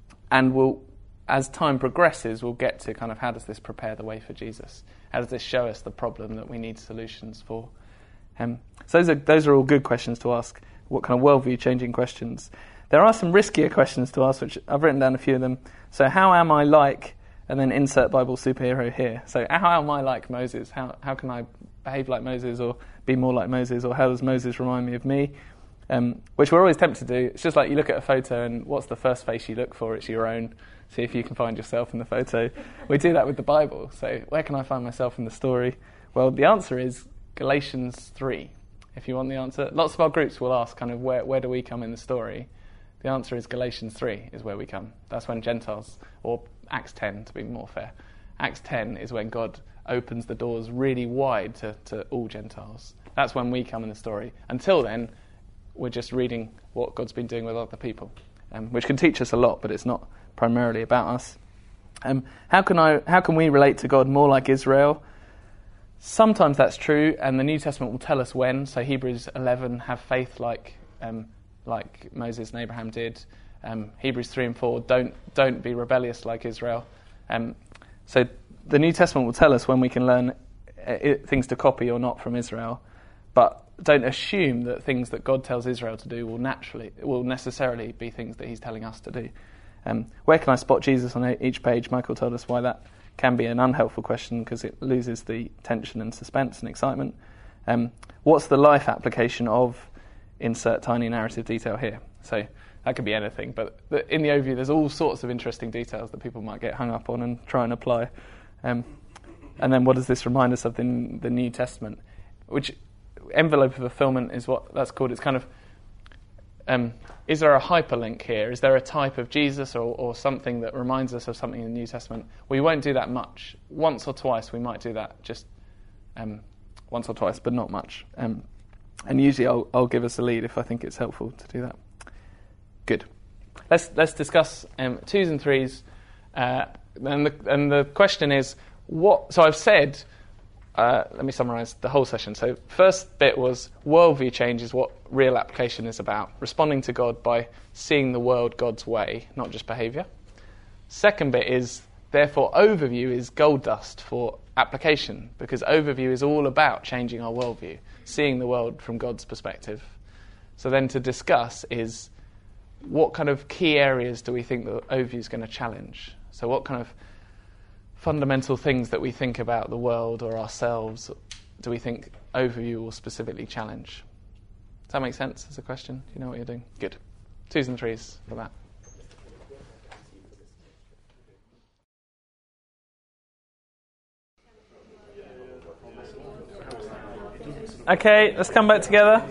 as time progresses, we'll get to kind of, how does this prepare the way for Jesus? How does this show us the problem that we need solutions for? So those are all good questions to ask. What kind of worldview changing questions? There are some riskier questions to ask, which I've written down a few of them. So how am I like, and then insert Bible superhero here. So how am I like Moses? How can I behave like Moses or be more like Moses? Or how does Moses remind me of me? Which we're always tempted to do. It's just like you look at a photo and what's the first face you look for? It's your own. See if you can find yourself in the photo. We do that with the Bible. So where can I find myself in the story? Well, the answer is Galatians 3, if you want the answer. Lots of our groups will ask kind of where do we come in the story? The answer is Galatians 3 is where we come. That's when Gentiles, or Acts 10 to be more fair. Acts 10 is when God opens the doors really wide to all Gentiles. That's when we come in the story. Until then, we're just reading what God's been doing with other people, which can teach us a lot, but it's not primarily about us. How can we relate to God more like Israel? Sometimes that's true, and the New Testament will tell us when. So Hebrews 11, have faith like Moses and Abraham did. Hebrews 3 and 4, don't be rebellious like Israel. So the New Testament will tell us when we can learn things to copy or not from Israel, but don't assume that things that God tells Israel to do will necessarily be things that he's telling us to do. Where can I spot Jesus on each page? Michael told us why that can be an unhelpful question, because it loses the tension and suspense and excitement. What's the life application of insert tiny narrative detail here? So that could be anything, but in the overview there's all sorts of interesting details that people might get hung up on and try and apply. And then what does this remind us of in the New Testament? Which envelope of fulfillment is what that's called. It's kind of, is there a hyperlink here? Is there a type of Jesus or something that reminds us of something in the New Testament? We won't do that much. Once or twice we might do that, just once or twice, but not much. And usually I'll give us a lead if I think it's helpful to do that. Good. Let's discuss 2s and 3s. And the question is, what? So I've said, let me summarise the whole session. So first bit was worldview change is what real application is about. Responding to God by seeing the world God's way, not just behaviour. Second bit is, therefore, overview is gold dust for application, because overview is all about changing our worldview, seeing the world from God's perspective. So then to discuss is, what kind of key areas do we think the overview is going to challenge? So what kind of fundamental things that we think about the world or ourselves do we think overview will specifically challenge? Does that make sense as a question? Do you know what you're doing? Good. 2s and 3s for that. Okay, let's come back together.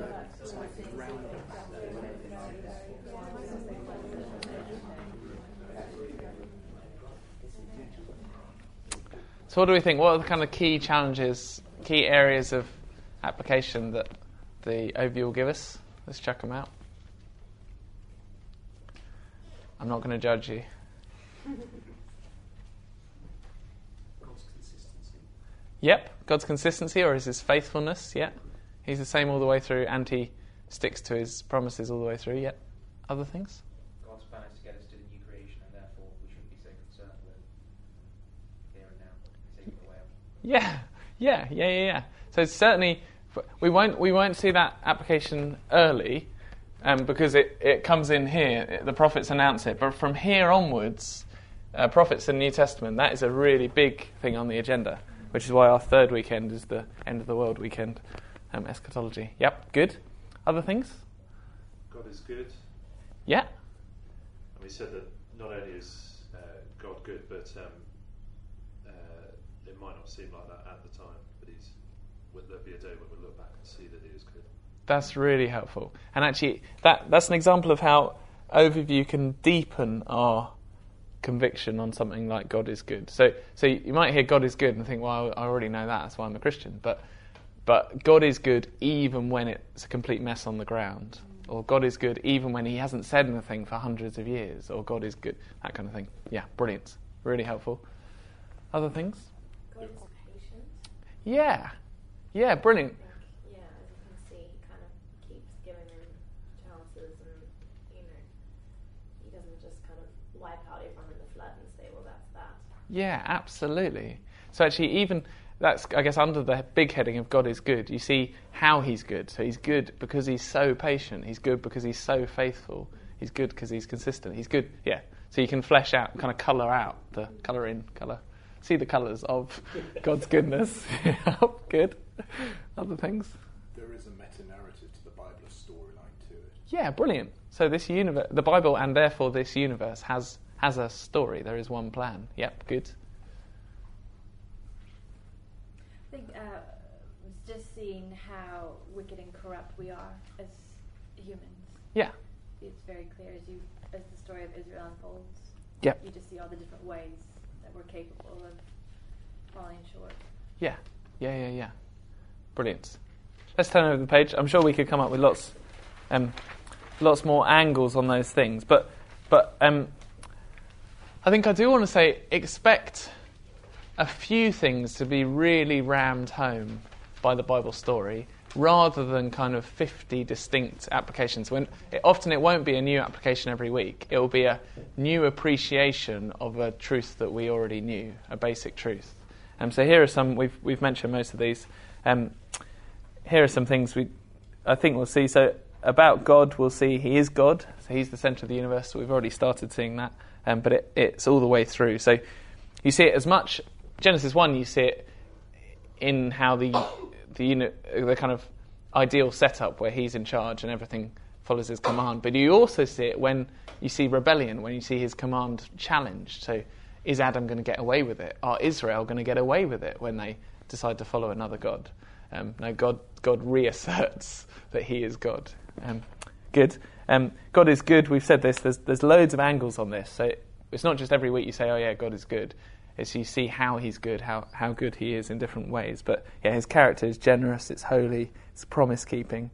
So what do we think? What are the kind of key challenges, key areas of application that the overview will give us? Let's check them out. I'm not going to judge you. God's consistency. Yep, God's consistency, or is his faithfulness? Yeah, he's the same all the way through, and he sticks to his promises all the way through. Yep. Other things? God's plan is to get us to the new creation, and therefore we shouldn't be so concerned with here and now. Taking it away. Yeah. So certainly, we won't see that application early, because it comes in here. The prophets announce it, but from here onwards, prophets in the New Testament, that is a really big thing on the agenda, which is why our third weekend is the end of the world weekend, eschatology. Yep, good. Other things? God is good. Yeah. And we said that not only is God good, but it might not seem like that at the time, but there'll be a day when we'll look back and see that he is good. That's really helpful. And actually, that's an example of how overview can deepen our conviction on something like God is good. So you might hear God is good and think, well, I already know that, that's why I'm a Christian. But God is good even when it's a complete mess on the ground. Or God is good even when he hasn't said anything for hundreds of years. Or God is good, that kind of thing. Yeah, brilliant. Really helpful. Other things? God's patient. Yeah, brilliant. Yeah, as you can see, he kind of keeps giving them chances, and he doesn't just kind of wipe out everyone in the flood and say, well, that's that. Yeah, absolutely. So actually, even that's, I guess, under the big heading of God is good, you see how he's good. So he's good because he's so patient. He's good because he's so faithful. He's good because he's consistent. He's good, yeah. So you can flesh out, kind of see the colours of God's goodness. Good. Other things? There is a meta-narrative to the Bible, a storyline to it. Yeah, brilliant. So this universe, the Bible, and therefore this universe has a story. There is one plan. Yep, good. I think just seeing how wicked and corrupt we are as humans. Yeah. It's very clear as the story of Israel unfolds. Yep. You just see all the different ways that we're capable of falling short. Yeah. Brilliant. Let's turn over the page. I'm sure we could come up with lots more angles on those things. But I think I do want to say, expect a few things to be really rammed home by the Bible story, rather than kind of 50 distinct applications. Often it won't be a new application every week. It will be a new appreciation of a truth that we already knew, a basic truth. So here are some, we've mentioned most of these. Here are some things I think we'll see. So about God, we'll see he is God. So he's the centre of the universe. So we've already started seeing that. But it's all the way through. So you see it as much, Genesis 1, you see it in how the kind of ideal setup where he's in charge and everything follows his command. But you also see it when you see rebellion, when you see his command challenged. So is Adam going to get away with it? Are Israel going to get away with it when they decide to follow another God? No, God reasserts that he is God. Good. God is good. We've said this. There's loads of angles on this. So it's not just every week you say, oh yeah, God is good. It's you see how he's good, how good he is in different ways. But yeah, his character is generous, it's holy, it's promise-keeping.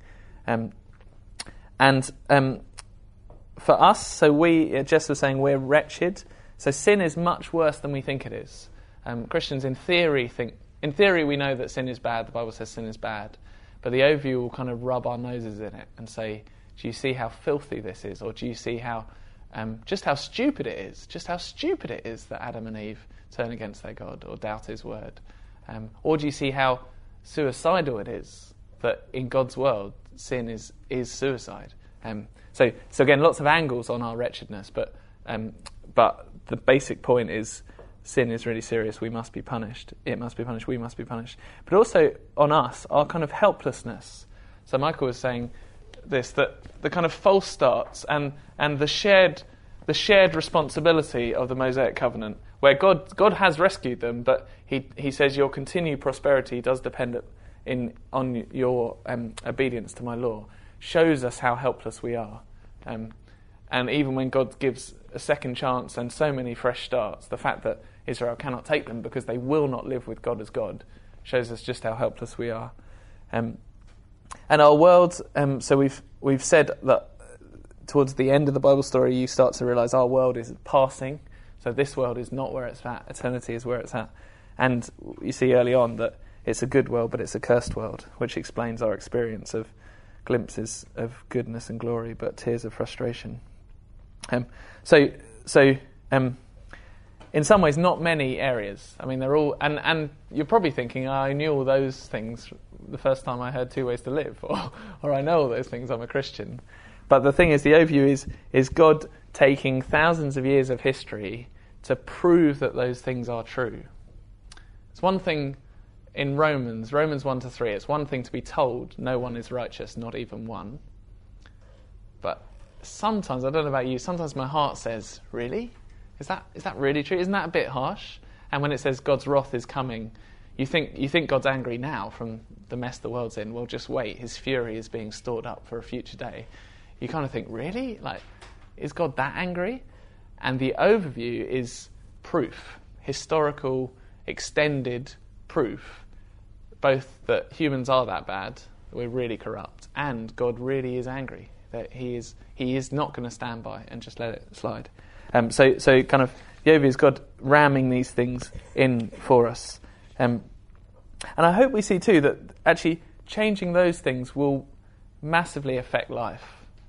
And for us, so Jess was saying we're wretched. So sin is much worse than we think it is. Christians in theory we know that sin is bad. The Bible says sin is bad. But the overview will kind of rub our noses in it and say, do you see how filthy this is? Or do you see how just how stupid it is? Just how stupid it is that Adam and Eve turn against their God or doubt his word? Or do you see how suicidal it is that in God's world sin is suicide? So again, lots of angles on our wretchedness, but the basic point is sin is really serious. We must be punished. It must be punished. We must be punished. But also on us, our kind of helplessness. So Michael was saying this, that the kind of false starts and the shared responsibility of the Mosaic covenant, where God has rescued them, but he says your continued prosperity does depend on your obedience to my law, shows us how helpless we are. And even when God gives a second chance and so many fresh starts, the fact that Israel cannot take them because they will not live with God as God shows us just how helpless we are. And our world, so we've said that towards the end of the Bible story you start to realise our world is passing. So this world is not where it's at. Eternity is where it's at. And you see early on that it's a good world, but it's a cursed world, which explains our experience of glimpses of goodness and glory, but tears of frustration. So in some ways, not many areas. I mean, they're all, and you're probably thinking, I knew all those things the first time I heard 2 Ways to Live, or I know all those things, I'm a Christian. But the thing is, the overview is God taking thousands of years of history to prove that those things are true. It's one thing in Romans 1-3, it's one thing to be told no one is righteous, not even one. But sometimes, I don't know about you, sometimes my heart says, really? Is that really true? Isn't that a bit harsh? And when it says God's wrath is coming, you think God's angry now from the mess the world's in. Well, just wait. His fury is being stored up for a future day. You kind of think, really? Like, is God that angry? And the overview is proof, historical, extended proof, both that humans are that bad, that we're really corrupt, and God really is angry, that he is not going to stand by and just let it slide. So kind of the overview is God ramming these things in for us. And I hope we see too that actually changing those things will massively affect life.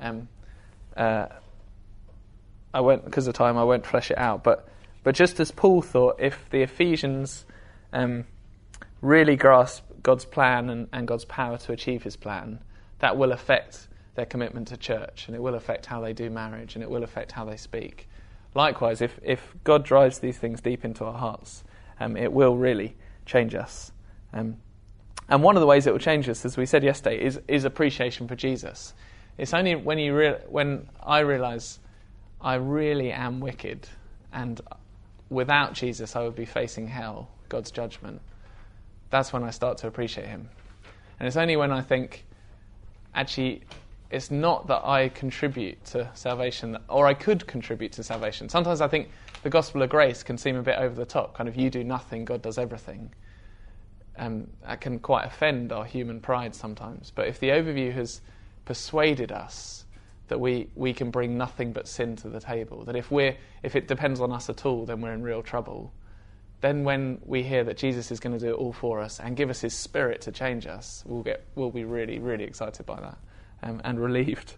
I won't, because of time, I won't flesh it out. But just as Paul thought, if the Ephesians really grasp God's plan and God's power to achieve his plan, that will affect their commitment to church, and it will affect how they do marriage, and it will affect how they speak. Likewise, if God drives these things deep into our hearts, it will really change us. And one of the ways it will change us, as we said yesterday, is appreciation for Jesus. It's only when I realise I really am wicked, and without Jesus I would be facing hell, God's judgment. That's when I start to appreciate him. And it's only when I think, actually, it's not that I contribute to salvation, or I could contribute to salvation. Sometimes I think the gospel of grace can seem a bit over the top, kind of you do nothing, God does everything. That can quite offend our human pride sometimes. But if the overview has persuaded us that we can bring nothing but sin to the table, that if it depends on us at all, then we're in real trouble, then when we hear that Jesus is going to do it all for us and give us his Spirit to change us, we'll be really, really excited by that. And relieved.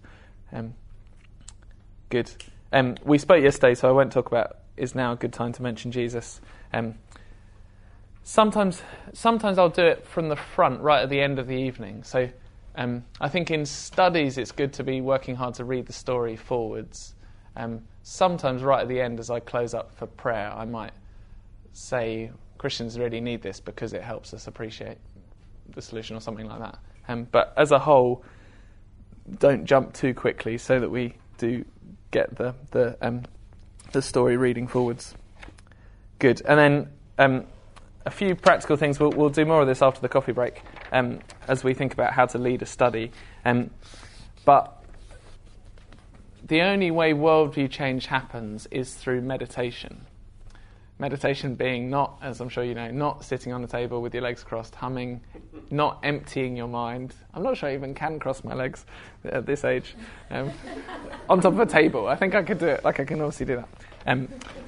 Good. We spoke yesterday, so I won't talk about is now a good time to mention Jesus. Sometimes I'll do it from the front, right at the end of the evening. So I think in studies it's good to be working hard to read the story forwards. Sometimes right at the end, as I close up for prayer, I might say Christians really need this because it helps us appreciate the solution or something like that. But as a whole, don't jump too quickly so that we do get the story reading forwards. Good. And then a few practical things. We'll do more of this after the coffee break as we think about how to lead a study. But the only way worldview change happens is through meditation. Meditation being not, as I'm sure you know, not sitting on the table with your legs crossed, humming, not emptying your mind. I'm not sure I even can cross my legs at this age. On top of a table. I think I could do it. Like I can obviously do that.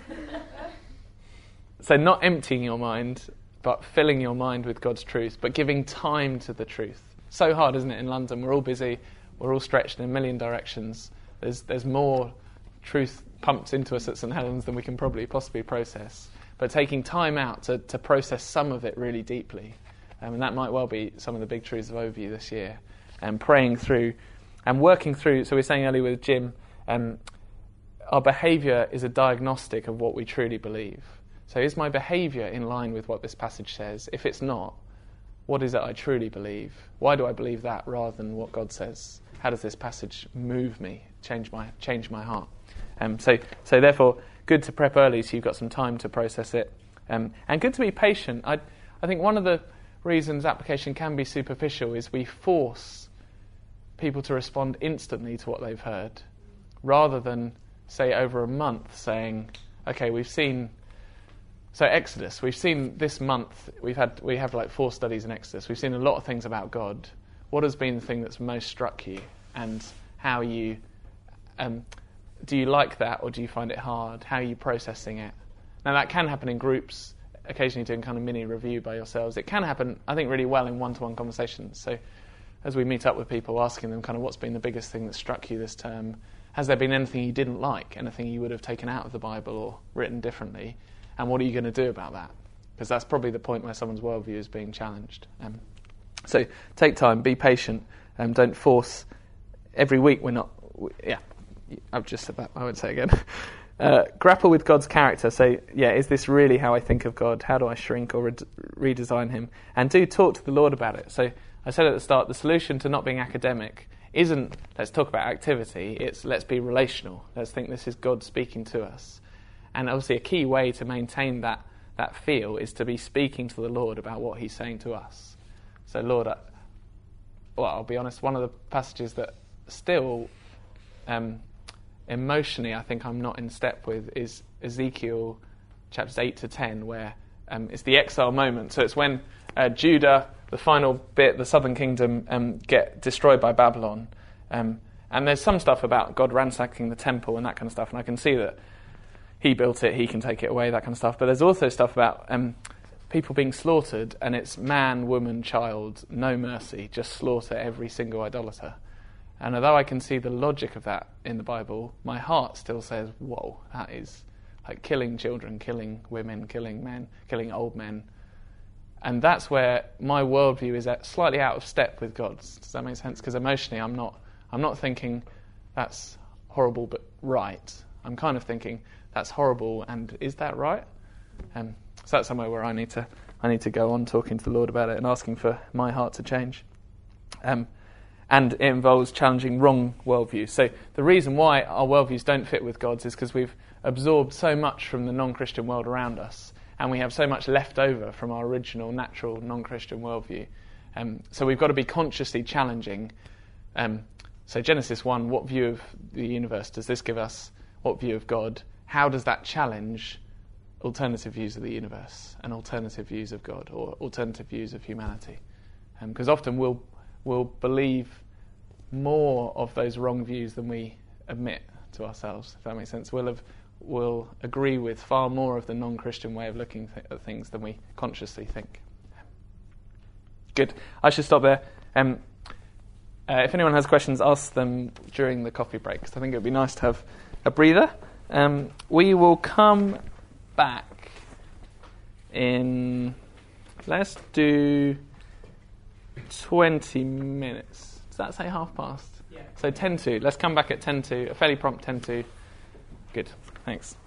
So not emptying your mind, but filling your mind with God's truth, but giving time to the truth. So hard, isn't it, in London? We're all busy. We're all stretched in a million directions. There's more truth pumped into us at St Helens than we can probably possibly process. But taking time out to process some of it really deeply. And that might well be some of the big truths of Overview this year. And praying through and working through. So we were saying earlier with Jim, our behaviour is a diagnostic of what we truly believe. So is my behaviour in line with what this passage says? If it's not, what is it I truly believe? Why do I believe that rather than what God says? How does this passage move me, change my heart? So therefore, good to prep early so you've got some time to process it. And good to be patient. I think one of the reasons application can be superficial is we force people to respond instantly to what they've heard, rather than, say, over a month saying, okay, we've seen... So Exodus, we've seen this month, we have like 4 studies in Exodus. We've seen a lot of things about God. What has been the thing that's most struck you? And how you... do you like that, or do you find it hard? How are you processing it? Now, that can happen in groups, occasionally doing kind of mini review by yourselves. It can happen, I think, really well in one-to-one conversations. So as we meet up with people, asking them kind of what's been the biggest thing that struck you this term? Has there been anything you didn't like, anything you would have taken out of the Bible or written differently? And what are you going to do about that? Because that's probably the point where someone's worldview is being challenged. So take time, be patient, don't force. Every week I've just said that, I won't say it again. Grapple with God's character. Say, is this really how I think of God? How do I shrink or redesign him? And do talk to the Lord about it. So I said at the start, the solution to not being academic isn't let's talk about activity, it's let's be relational. Let's think this is God speaking to us. And obviously a key way to maintain that feel is to be speaking to the Lord about what he's saying to us. So Lord, I'll be honest, one of the passages that still emotionally I think I'm not in step with is Ezekiel chapters 8 to 10, where it's the exile moment. So it's when Judah, the final bit, the southern kingdom, get destroyed by Babylon. And there's some stuff about God ransacking the temple and that kind of stuff, and I can see that he built it, he can take it away, that kind of stuff. But there's also stuff about people being slaughtered, and it's man, woman, child, no mercy, just slaughter every single idolater. And although I can see the logic of that in the Bible, my heart still says, whoa, that is like killing children, killing women, killing men, killing old men. And that's where my worldview is slightly out of step with God's. Does that make sense? Because emotionally I'm not thinking that's horrible but right. I'm kind of thinking that's horrible, and is that right? So that's somewhere where I need to go on talking to the Lord about it and asking for my heart to change. And it involves challenging wrong worldviews. So the reason why our worldviews don't fit with God's is because we've absorbed so much from the non-Christian world around us, and we have so much left over from our original, natural, non-Christian worldview. So we've got to be consciously challenging. So Genesis 1, what view of the universe does this give us? What view of God? How does that challenge alternative views of the universe and alternative views of God or alternative views of humanity? Because often we'll believe more of those wrong views than we admit to ourselves, if that makes sense. We'll agree with far more of the non-Christian way of looking at things than we consciously think. Good. I should stop there. If anyone has questions, ask them during the coffee break, because I think it would be nice to have a breather. We will come back in, let's do 20 minutes. Does that say past? Yeah. So 10 to. Let's come back at 10 to, a fairly prompt 10 to. Good. Thanks.